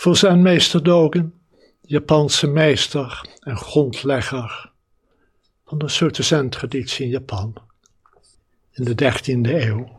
Voor Zenmeester Dogen, Japanse meester en grondlegger van de Soto Zen-traditie in Japan in de 13e eeuw,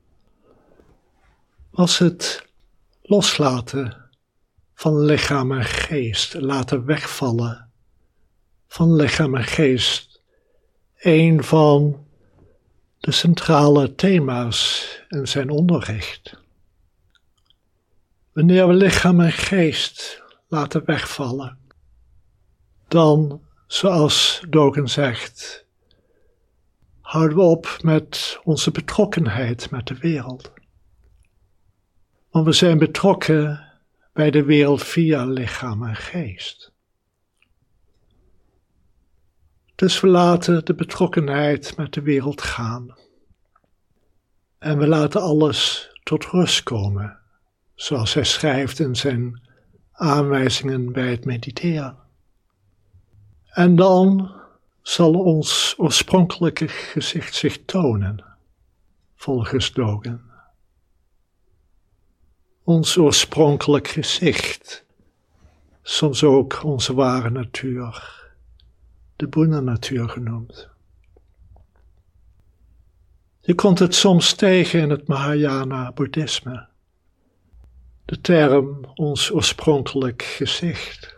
was het loslaten van lichaam en geest, laten wegvallen van lichaam en geest, een van de centrale thema's in zijn onderricht. Wanneer we lichaam en geest laten wegvallen, dan, zoals Dogen zegt, houden we op met onze betrokkenheid met de wereld. Want we zijn betrokken bij de wereld via lichaam en geest. Dus we laten de betrokkenheid met de wereld gaan. En we laten alles tot rust komen, zoals hij schrijft in zijn aanwijzingen bij het mediteren. En dan zal ons oorspronkelijke gezicht zich tonen, volgens Dogen. Ons oorspronkelijk gezicht, soms ook onze ware natuur, de Boeddha-natuur genoemd. Je komt het soms tegen in het Mahayana-boeddhisme, de term ons oorspronkelijk gezicht.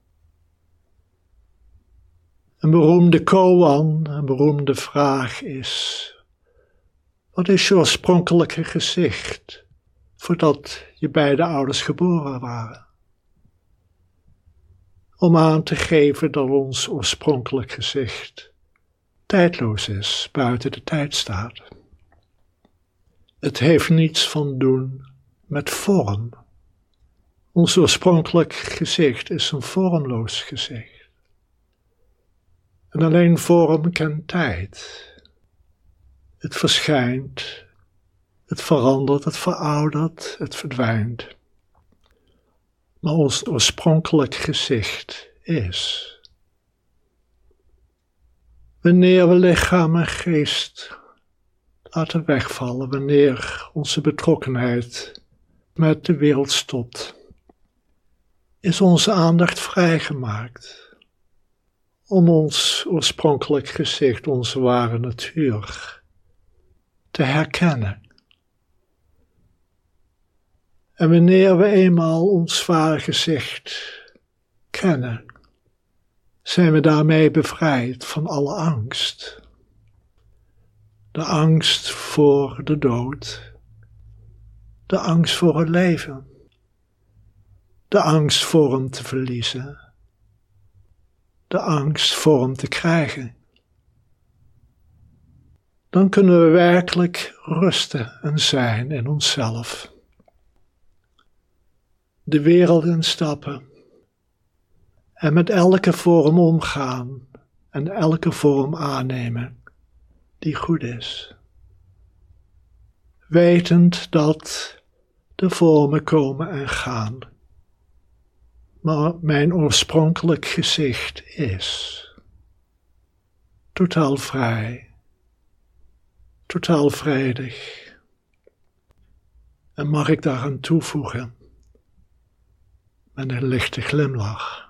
Een beroemde koan, een beroemde vraag is: wat is je oorspronkelijke gezicht voordat je beide ouders geboren waren? Om aan te geven dat ons oorspronkelijk gezicht tijdloos is, buiten de tijd staat. Het heeft niets van doen met vorm. Ons oorspronkelijk gezicht is een vormloos gezicht. En alleen vorm kent tijd. Het verschijnt, het verandert, het veroudert, het verdwijnt. Maar ons oorspronkelijk gezicht is. Wanneer we lichaam en geest laten wegvallen, wanneer onze betrokkenheid met de wereld stopt, is onze aandacht vrijgemaakt om ons oorspronkelijk gezicht, onze ware natuur, te herkennen. En wanneer we eenmaal ons ware gezicht kennen, zijn we daarmee bevrijd van alle angst. De angst voor de dood, de angst voor het leven, de angst voor hem te verliezen, de angst voor hem te krijgen. Dan kunnen we werkelijk rusten en zijn in onszelf. De wereld instappen en met elke vorm omgaan en elke vorm aannemen die goed is. Wetend dat de vormen komen en gaan, maar mijn oorspronkelijk gezicht is totaal vrij, totaal vredig. En mag ik daaraan toevoegen met een lichte glimlach: